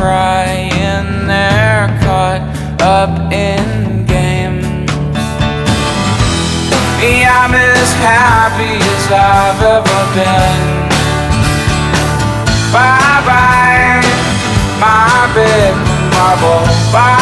crying, they're caught up in games. Me, I'm as happy as I've ever been. Bye bye, my big marble. Bye.